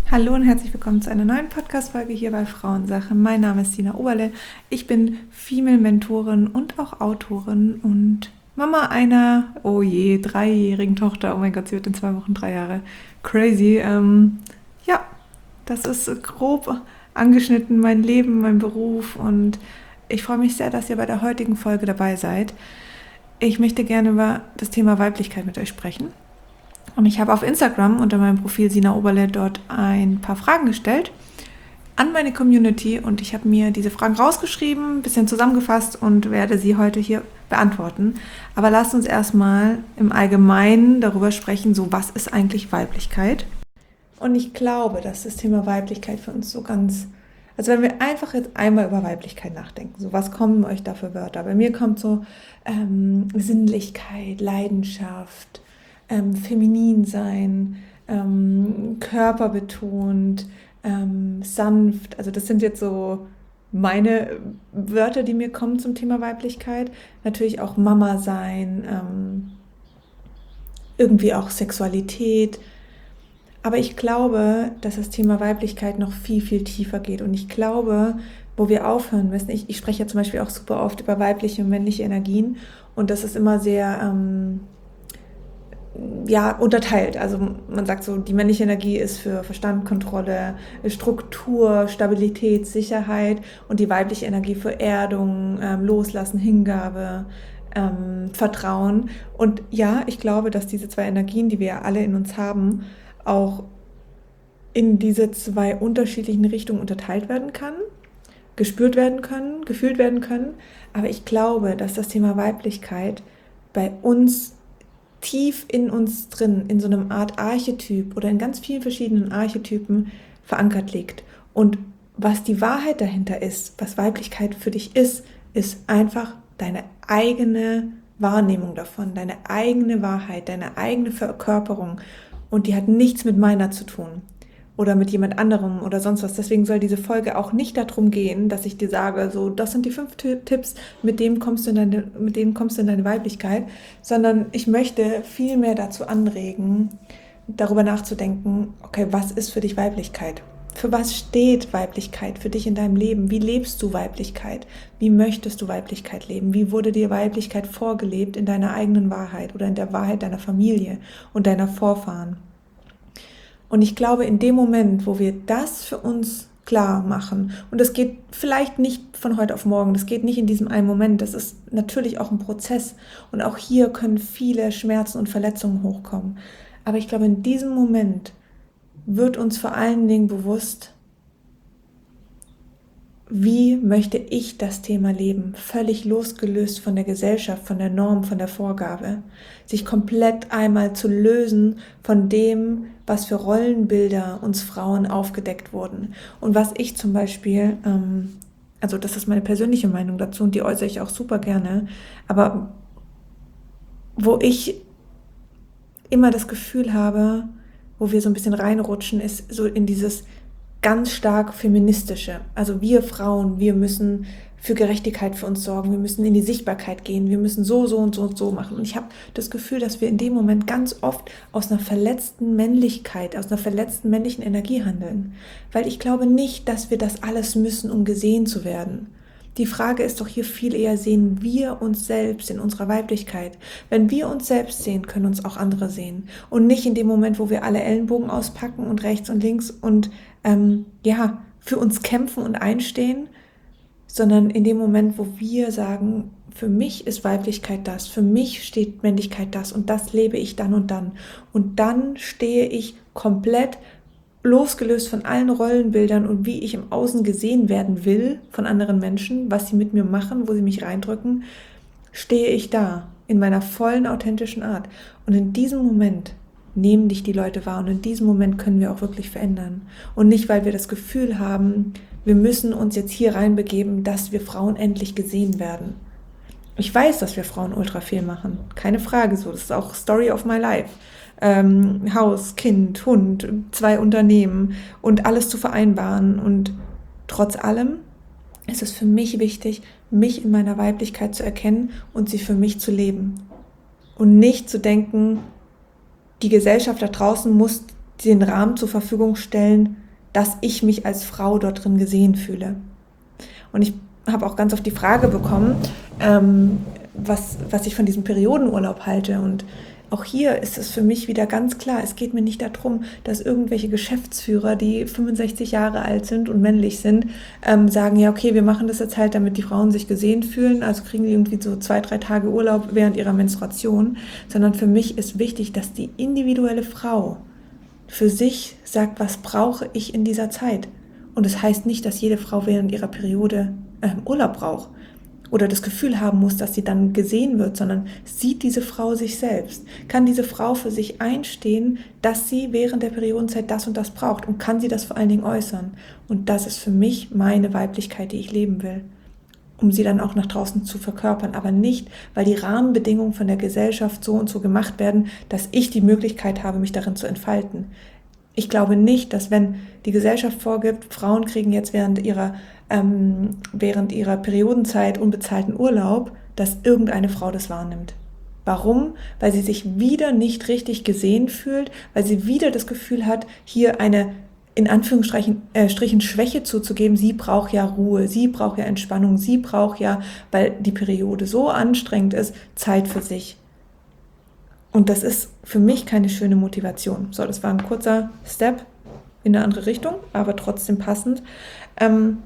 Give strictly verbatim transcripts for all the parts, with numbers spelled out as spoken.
Hallo und herzlich willkommen zu einer neuen Podcast-Folge hier bei Frauensache. Mein Name ist Sina Oberle. Ich bin Female-Mentorin und auch Autorin und Mama einer, oh je, dreijährigen Tochter. Oh mein Gott, sie wird in zwei Wochen drei Jahre. Crazy. Ähm, ja, das ist grob angeschnitten mein Leben, mein Beruf und ich freue mich sehr, dass ihr bei der heutigen Folge dabei seid. Ich möchte gerne über das Thema Weiblichkeit mit euch sprechen. Und ich habe auf Instagram unter meinem Profil Sina Oberle dort ein paar Fragen gestellt an meine Community und ich habe mir diese Fragen rausgeschrieben, ein bisschen zusammengefasst und werde sie heute hier beantworten. Aber lasst uns erstmal im Allgemeinen darüber sprechen, so was ist eigentlich Weiblichkeit? Und ich glaube, dass das Thema Weiblichkeit für uns so ganz, also wenn wir einfach jetzt einmal über Weiblichkeit nachdenken, so was kommen euch da für Wörter? Bei mir kommt so ähm, Sinnlichkeit, Leidenschaft, Ähm, feminin sein, ähm, körperbetont, ähm, sanft. Also das sind jetzt so meine Wörter, die mir kommen zum Thema Weiblichkeit. Natürlich auch Mama sein, ähm, irgendwie auch Sexualität. Aber ich glaube, dass das Thema Weiblichkeit noch viel, viel tiefer geht. Und ich glaube, wo wir aufhören müssen, ich, ich spreche ja zum Beispiel auch super oft über weibliche und männliche Energien und das ist immer sehr... Ähm, ja, unterteilt. Also man sagt so, die männliche Energie ist für Verstand, Kontrolle, Struktur, Stabilität, Sicherheit und die weibliche Energie für Erdung, ähm, Loslassen, Hingabe, ähm, Vertrauen. Und ja, ich glaube, dass diese zwei Energien, die wir ja alle in uns haben, auch in diese zwei unterschiedlichen Richtungen unterteilt werden kann, gespürt werden können, gefühlt werden können. Aber ich glaube, dass das Thema Weiblichkeit bei uns tief in uns drin, in so einem Art Archetyp oder in ganz vielen verschiedenen Archetypen verankert liegt. Und was die Wahrheit dahinter ist, was Weiblichkeit für dich ist, ist einfach deine eigene Wahrnehmung davon, deine eigene Wahrheit, deine eigene Verkörperung. Und die hat nichts mit meiner zu tun oder mit jemand anderem oder sonst was. Deswegen soll diese Folge auch nicht darum gehen, dass ich dir sage, so, das sind die fünf Tipps, mit denen kommst du in deine, mit denen kommst du in deine Weiblichkeit, sondern ich möchte viel mehr dazu anregen, darüber nachzudenken, okay, was ist für dich Weiblichkeit? Für was steht Weiblichkeit für dich in deinem Leben? Wie lebst du Weiblichkeit? Wie möchtest du Weiblichkeit leben? Wie wurde dir Weiblichkeit vorgelebt in deiner eigenen Wahrheit oder in der Wahrheit deiner Familie und deiner Vorfahren? Und ich glaube, in dem Moment, wo wir das für uns klar machen, und das geht vielleicht nicht von heute auf morgen, das geht nicht in diesem einen Moment, das ist natürlich auch ein Prozess. Und auch hier können viele Schmerzen und Verletzungen hochkommen. Aber ich glaube, in diesem Moment wird uns vor allen Dingen bewusst, wie möchte ich das Thema leben, völlig losgelöst von der Gesellschaft, von der Norm, von der Vorgabe, sich komplett einmal zu lösen von dem, was für Rollenbilder uns Frauen aufgedeckt wurden. Und was ich zum Beispiel, ähm, also das ist meine persönliche Meinung dazu und die äußere ich auch super gerne, aber wo ich immer das Gefühl habe, wo wir so ein bisschen reinrutschen, ist so in dieses ganz stark feministische. Also wir Frauen, wir müssen für Gerechtigkeit für uns sorgen, wir müssen in die Sichtbarkeit gehen, wir müssen so, so und so und so machen. Und ich habe das Gefühl, dass wir in dem Moment ganz oft aus einer verletzten Männlichkeit, aus einer verletzten männlichen Energie handeln. Weil ich glaube nicht, dass wir das alles müssen, um gesehen zu werden. Die Frage ist doch hier viel eher, sehen wir uns selbst in unserer Weiblichkeit? Wenn wir uns selbst sehen, können uns auch andere sehen. Und nicht in dem Moment, wo wir alle Ellenbogen auspacken und rechts und links und ähm, ja, für uns kämpfen und einstehen, sondern in dem Moment, wo wir sagen, für mich ist Weiblichkeit das, für mich steht Männlichkeit das und das lebe ich dann und dann. Und dann stehe ich komplett losgelöst von allen Rollenbildern und wie ich im Außen gesehen werden will von anderen Menschen, was sie mit mir machen, wo sie mich reindrücken, stehe ich da in meiner vollen, authentischen Art. Und in diesem Moment nehmen dich die Leute wahr und in diesem Moment können wir auch wirklich verändern. Und nicht, weil wir das Gefühl haben, wir müssen uns jetzt hier reinbegeben, dass wir Frauen endlich gesehen werden. Ich weiß, dass wir Frauen ultra viel machen. Keine Frage so. Das ist auch Story of my life. Ähm, Haus, Kind, Hund, zwei Unternehmen und alles zu vereinbaren. Und trotz allem ist es für mich wichtig, mich in meiner Weiblichkeit zu erkennen und sie für mich zu leben. Und nicht zu denken, die Gesellschaft da draußen muss den Rahmen zur Verfügung stellen, dass ich mich als Frau dort drin gesehen fühle. Und ich habe auch ganz oft die Frage bekommen, ähm, was, was ich von diesem Periodenurlaub halte. Und auch hier ist es für mich wieder ganz klar, es geht mir nicht darum, dass irgendwelche Geschäftsführer, die fünfundsechzig Jahre alt sind und männlich sind, ähm, sagen, ja okay, wir machen das jetzt halt, damit die Frauen sich gesehen fühlen, also kriegen die irgendwie so zwei, drei Tage Urlaub während ihrer Menstruation, sondern für mich ist wichtig, dass die individuelle Frau für sich sagt, was brauche ich in dieser Zeit. Und das heißt nicht, dass jede Frau während ihrer Periode äh, Urlaub braucht oder das Gefühl haben muss, dass sie dann gesehen wird, sondern sieht diese Frau sich selbst? Kann diese Frau für sich einstehen, dass sie während der Periodenzeit das und das braucht und kann sie das vor allen Dingen äußern? Und das ist für mich meine Weiblichkeit, die ich leben will, um sie dann auch nach draußen zu verkörpern, aber nicht, weil die Rahmenbedingungen von der Gesellschaft so und so gemacht werden, dass ich die Möglichkeit habe, mich darin zu entfalten. Ich glaube nicht, dass wenn die Gesellschaft vorgibt, Frauen kriegen jetzt während ihrer, ähm, während ihrer Periodenzeit unbezahlten Urlaub, dass irgendeine Frau das wahrnimmt. Warum? Weil sie sich wieder nicht richtig gesehen fühlt, weil sie wieder das Gefühl hat, hier eine in Anführungsstrichen äh, Strichen Schwäche zuzugeben. Sie braucht ja Ruhe, sie braucht ja Entspannung, sie braucht ja, weil die Periode so anstrengend ist, Zeit für sich. Und das ist für mich keine schöne Motivation. So, das war ein kurzer Step in eine andere Richtung, aber trotzdem passend. Ähm,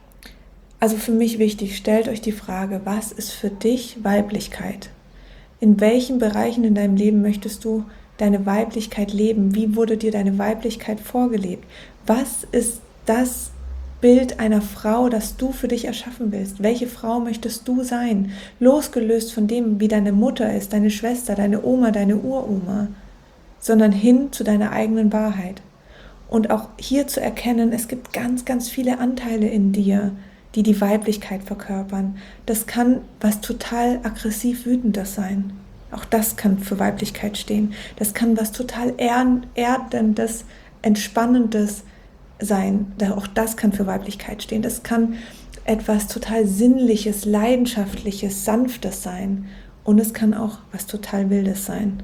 also für mich wichtig, stellt euch die Frage, was ist für dich Weiblichkeit? In welchen Bereichen in deinem Leben möchtest du deine Weiblichkeit leben? Wie wurde dir deine Weiblichkeit vorgelebt? Was ist das Bild einer Frau, das du für dich erschaffen willst? Welche Frau möchtest du sein? Losgelöst von dem, wie deine Mutter ist, deine Schwester, deine Oma, deine Uroma, sondern hin zu deiner eigenen Wahrheit. Und auch hier zu erkennen, es gibt ganz, ganz viele Anteile in dir, die die Weiblichkeit verkörpern. Das kann was total aggressiv Wütendes sein. Auch das kann für Weiblichkeit stehen. Das kann was total Erdendes, Entspannendes sein. Auch das kann für Weiblichkeit stehen. Das kann etwas total Sinnliches, Leidenschaftliches, Sanftes sein. Und es kann auch was total Wildes sein.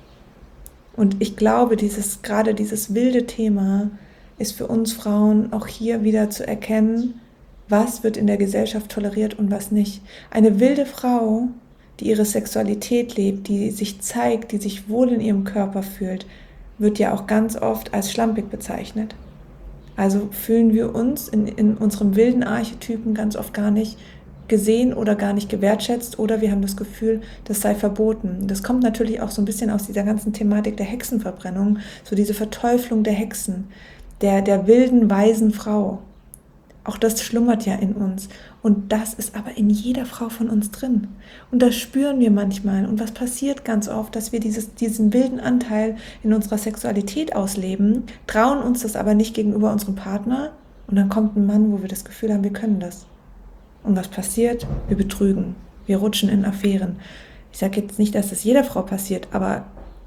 Und ich glaube, dieses, gerade dieses wilde Thema ist für uns Frauen auch hier wieder zu erkennen, was wird in der Gesellschaft toleriert und was nicht. Eine wilde Frau, die ihre Sexualität lebt, die sich zeigt, die sich wohl in ihrem Körper fühlt, wird ja auch ganz oft als schlampig bezeichnet. Also fühlen wir uns in, in unserem wilden Archetypen ganz oft gar nicht gesehen oder gar nicht gewertschätzt oder wir haben das Gefühl, das sei verboten. Das kommt natürlich auch so ein bisschen aus dieser ganzen Thematik der Hexenverbrennung, so diese Verteuflung der Hexen, der, der wilden, weisen Frau. Auch das schlummert ja in uns und das ist aber in jeder Frau von uns drin. Und das spüren wir manchmal. Und was passiert ganz oft, dass wir dieses, diesen wilden Anteil in unserer Sexualität ausleben, trauen uns das aber nicht gegenüber unserem Partner und dann kommt ein Mann, wo wir das Gefühl haben, wir können das. Und was passiert? Wir betrügen, wir rutschen in Affären. Ich sage jetzt nicht, dass das jeder Frau passiert, aber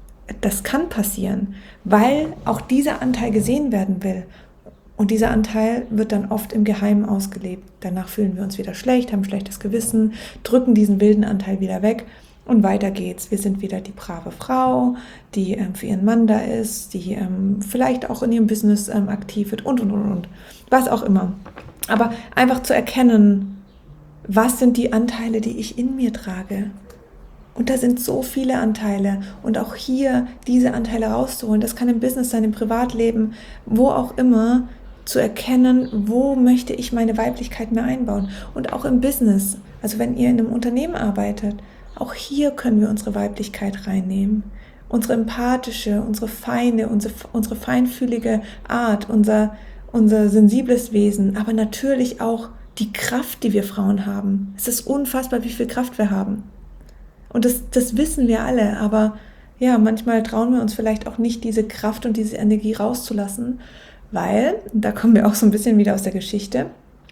das kann passieren, weil auch dieser Anteil gesehen werden will. Und dieser Anteil wird dann oft im Geheimen ausgelebt. Danach fühlen wir uns wieder schlecht, haben ein schlechtes Gewissen, drücken diesen wilden Anteil wieder weg und weiter geht's. Wir sind wieder die brave Frau, die ähm, für ihren Mann da ist, die ähm, vielleicht auch in ihrem Business ähm, aktiv wird und, und, und, und. Was auch immer. Aber einfach zu erkennen, was sind die Anteile, die ich in mir trage? Und da sind so viele Anteile. Und auch hier diese Anteile rauszuholen, das kann im Business sein, im Privatleben, wo auch immer, zu erkennen, wo möchte ich meine Weiblichkeit mehr einbauen. Und auch im Business, also wenn ihr in einem Unternehmen arbeitet, auch hier können wir unsere Weiblichkeit reinnehmen. Unsere empathische, unsere feine, unsere, unsere feinfühlige Art, unser, unser sensibles Wesen, aber natürlich auch die Kraft, die wir Frauen haben. Es ist unfassbar, wie viel Kraft wir haben. Und das, das wissen wir alle, aber ja, manchmal trauen wir uns vielleicht auch nicht, diese Kraft und diese Energie rauszulassen, weil, da kommen wir auch so ein bisschen wieder aus der Geschichte,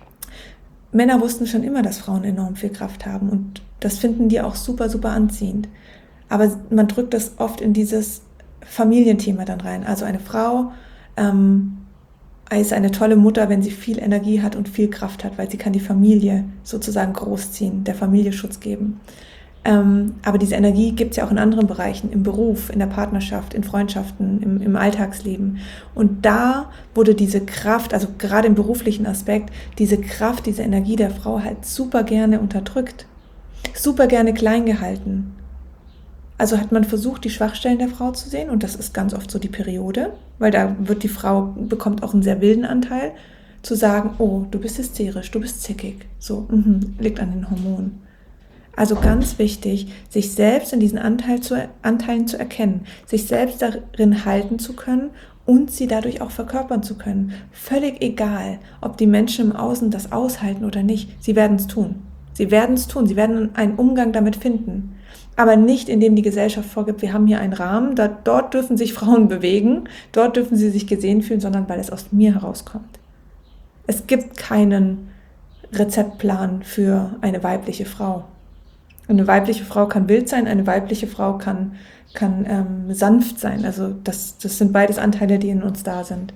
Männer wussten schon immer, dass Frauen enorm viel Kraft haben und das finden die auch super, super anziehend. Aber man drückt das oft in dieses Familienthema dann rein. Also eine Frau ähm, ist eine tolle Mutter, wenn sie viel Energie hat und viel Kraft hat, weil sie kann die Familie sozusagen großziehen, der Familie Schutz geben. Ähm, aber diese Energie gibt es ja auch in anderen Bereichen, im Beruf, in der Partnerschaft, in Freundschaften, im, im Alltagsleben. Und da wurde diese Kraft, also gerade im beruflichen Aspekt, diese Kraft, diese Energie der Frau halt super gerne unterdrückt, super gerne klein gehalten. Also hat man versucht, die Schwachstellen der Frau zu sehen, und das ist ganz oft so die Periode, weil da wird die Frau, bekommt auch einen sehr wilden Anteil, zu sagen, oh, du bist hysterisch, du bist zickig, so, mhm, liegt an den Hormonen. Also ganz wichtig, sich selbst in diesen Anteil zu, Anteilen zu erkennen, sich selbst darin halten zu können und sie dadurch auch verkörpern zu können. Völlig egal, ob die Menschen im Außen das aushalten oder nicht, sie werden es tun. Sie werden es tun, sie werden einen Umgang damit finden. Aber nicht, indem die Gesellschaft vorgibt, wir haben hier einen Rahmen, da, dort dürfen sich Frauen bewegen, dort dürfen sie sich gesehen fühlen, sondern weil es aus mir herauskommt. Es gibt keinen Rezeptplan für eine weibliche Frau. Eine weibliche Frau kann wild sein, eine weibliche Frau kann, kann ähm, sanft sein. Also das, das sind beides Anteile, die in uns da sind.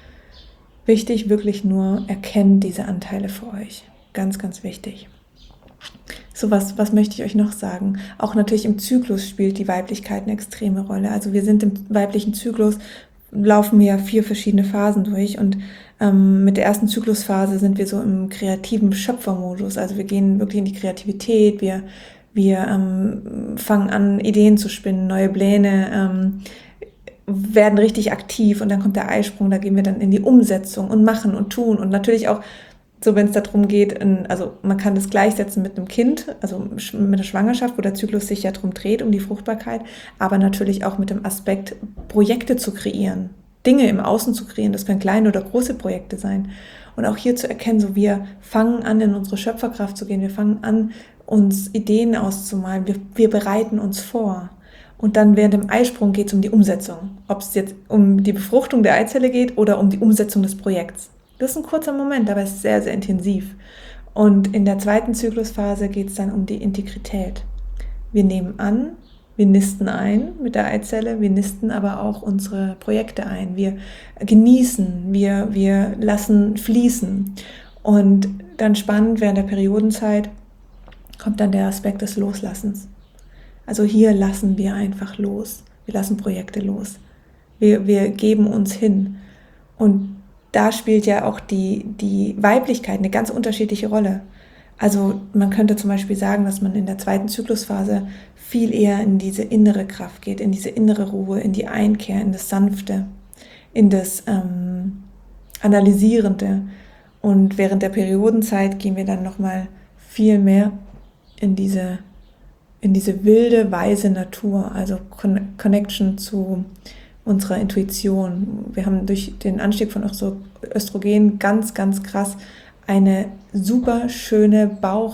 Wichtig, wirklich nur, erkennt diese Anteile für euch. Ganz, ganz wichtig. So, was, was möchte ich euch noch sagen? Auch natürlich im Zyklus spielt die Weiblichkeit eine extreme Rolle. Also wir sind im weiblichen Zyklus, laufen wir ja vier verschiedene Phasen durch, und ähm, mit der ersten Zyklusphase sind wir so im kreativen Schöpfermodus. Also wir gehen wirklich in die Kreativität, wir, wir ähm, fangen an, Ideen zu spinnen, neue Pläne, ähm, werden richtig aktiv, und dann kommt der Eisprung, da gehen wir dann in die Umsetzung und machen und tun, und natürlich auch so, wenn es darum geht, in, also man kann das gleichsetzen mit einem Kind, also mit der Schwangerschaft, wo der Zyklus sich ja darum dreht, um die Fruchtbarkeit, aber natürlich auch mit dem Aspekt, Projekte zu kreieren, Dinge im Außen zu kreieren, das können kleine oder große Projekte sein. Und auch hier zu erkennen, so wir fangen an, in unsere Schöpferkraft zu gehen, wir fangen an, uns Ideen auszumalen, wir, wir bereiten uns vor. Und dann während dem Eisprung geht es um die Umsetzung, ob es jetzt um die Befruchtung der Eizelle geht oder um die Umsetzung des Projekts. Das ist ein kurzer Moment, aber es ist sehr, sehr intensiv. Und in der zweiten Zyklusphase geht es dann um die Integrität. Wir nehmen an, wir nisten ein mit der Eizelle, wir nisten aber auch unsere Projekte ein. Wir genießen, wir, wir lassen fließen. Und dann spannend, während der Periodenzeit kommt dann der Aspekt des Loslassens. Also hier lassen wir einfach los. Wir lassen Projekte los. Wir, wir geben uns hin. Und da spielt ja auch die, die Weiblichkeit eine ganz unterschiedliche Rolle. Also man könnte zum Beispiel sagen, dass man in der zweiten Zyklusphase viel eher in diese innere Kraft geht, in diese innere Ruhe, in die Einkehr, in das Sanfte, in das ähm, Analysierende. Und während der Periodenzeit gehen wir dann nochmal viel mehr in diese, in diese wilde, weise Natur, also Con- Connection zu unserer Intuition. Wir haben durch den Anstieg von Östrogen ganz, ganz krass eine super schöne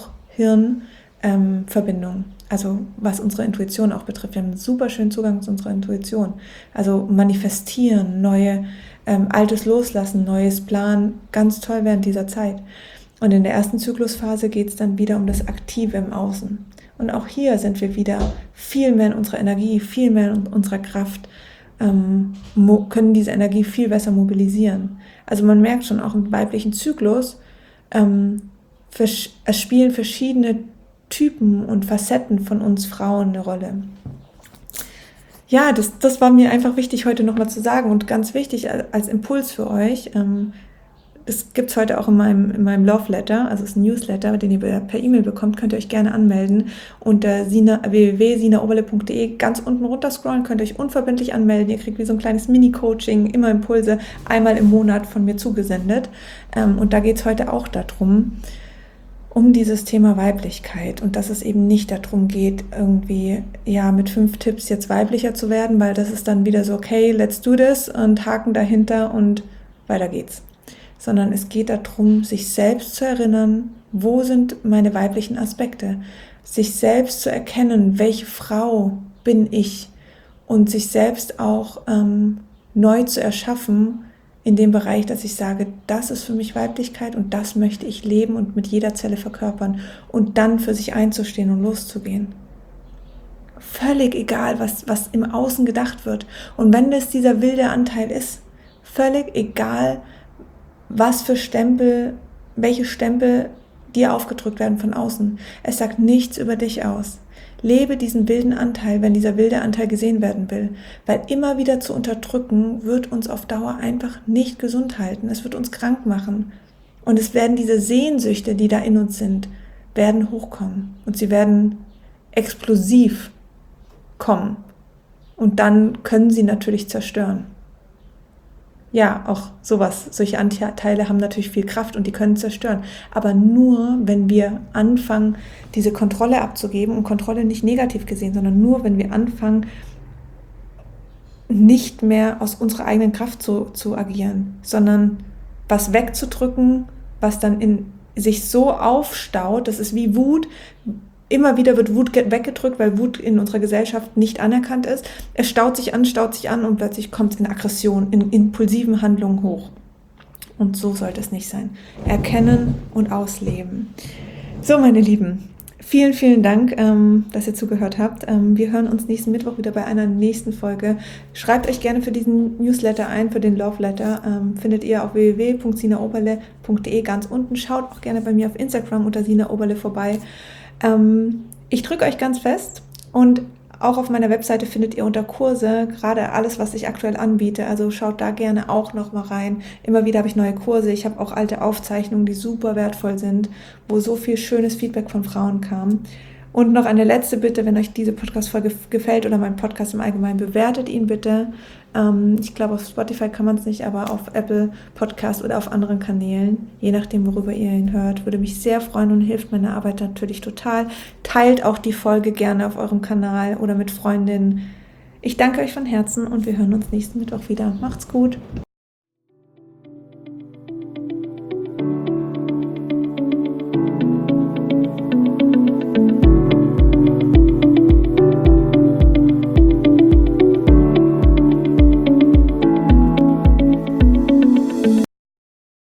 Bauch-Hirn-Verbindung. Also was unsere Intuition auch betrifft. Wir haben einen super schönen Zugang zu unserer Intuition. Also manifestieren, neue, ähm, Altes loslassen, neues Planen, ganz toll während dieser Zeit. Und in der ersten Zyklusphase geht es dann wieder um das Aktive im Außen. Und auch hier sind wir wieder viel mehr in unserer Energie, viel mehr in unserer Kraft, ähm, können diese Energie viel besser mobilisieren. Also man merkt schon, auch im weiblichen Zyklus, ähm, es spielen verschiedene Typen und Facetten von uns Frauen eine Rolle. Ja, das, das war mir einfach wichtig, heute nochmal zu sagen, und ganz wichtig als Impuls für euch. Ähm, das gibt es heute auch in meinem, in meinem Love Letter, also es ist ein Newsletter, den ihr per E-Mail bekommt, könnt ihr euch gerne anmelden. Unter w w w punkt sina oberle punkt de ganz unten runter scrollen, könnt ihr euch unverbindlich anmelden. Ihr kriegt wie so ein kleines Mini-Coaching, immer Impulse, einmal im Monat von mir zugesendet. Ähm, und da geht es heute auch darum, um dieses Thema Weiblichkeit, und dass es eben nicht darum geht, irgendwie ja mit fünf Tipps jetzt weiblicher zu werden, weil das ist dann wieder so, okay, let's do this und Haken dahinter und weiter geht's. Sondern es geht darum, sich selbst zu erinnern, wo sind meine weiblichen Aspekte, sich selbst zu erkennen, welche Frau bin ich, und sich selbst auch ähm, neu zu erschaffen, in dem Bereich, dass ich sage, das ist für mich Weiblichkeit und das möchte ich leben und mit jeder Zelle verkörpern, und dann für sich einzustehen und loszugehen. Völlig egal, was, was im Außen gedacht wird. Und wenn das dieser wilde Anteil ist, völlig egal, was für Stempel, welche Stempel dir aufgedrückt werden von außen. Es sagt nichts über dich aus. Lebe diesen wilden Anteil, wenn dieser wilde Anteil gesehen werden will. Weil immer wieder zu unterdrücken, wird uns auf Dauer einfach nicht gesund halten. Es wird uns krank machen. Und es werden diese Sehnsüchte, die da in uns sind, werden hochkommen. Und sie werden explosiv kommen. Und dann können sie natürlich zerstören. Ja, auch sowas, solche Anteile haben natürlich viel Kraft und die können zerstören. Aber nur, wenn wir anfangen, diese Kontrolle abzugeben, und Kontrolle nicht negativ gesehen, sondern nur, wenn wir anfangen, nicht mehr aus unserer eigenen Kraft zu, zu agieren, sondern was wegzudrücken, was dann in sich so aufstaut, das ist wie Wut. Immer wieder wird Wut weggedrückt, weil Wut in unserer Gesellschaft nicht anerkannt ist. Es staut sich an, staut sich an und plötzlich kommt es in Aggression, in impulsiven Handlungen hoch. Und so sollte es nicht sein. Erkennen und ausleben. So, meine Lieben, vielen, vielen Dank, ähm, dass ihr zugehört habt. Ähm, wir hören uns nächsten Mittwoch wieder bei einer nächsten Folge. Schreibt euch gerne für diesen Newsletter ein, für den Love Letter. Ähm, findet ihr auf w w w punkt sina oberle punkt de ganz unten. Schaut auch gerne bei mir auf Instagram unter Sina Oberle vorbei. Ähm, ich drücke euch ganz fest und auch auf meiner Webseite findet ihr unter Kurse gerade alles, was ich aktuell anbiete. Also schaut da gerne auch noch mal rein. Immer wieder habe ich neue Kurse. Ich habe auch alte Aufzeichnungen, die super wertvoll sind, wo so viel schönes Feedback von Frauen kam. Und noch eine letzte Bitte, wenn euch diese Podcast-Folge gefällt oder mein Podcast im Allgemeinen, bewertet ihn bitte. Ähm, ich glaube, auf Spotify kann man es nicht, aber auf Apple Podcast oder auf anderen Kanälen, je nachdem, worüber ihr ihn hört, würde mich sehr freuen und hilft meiner Arbeit natürlich total. Teilt auch die Folge gerne auf eurem Kanal oder mit Freundinnen. Ich danke euch von Herzen und wir hören uns nächsten Mittwoch wieder. Macht's gut!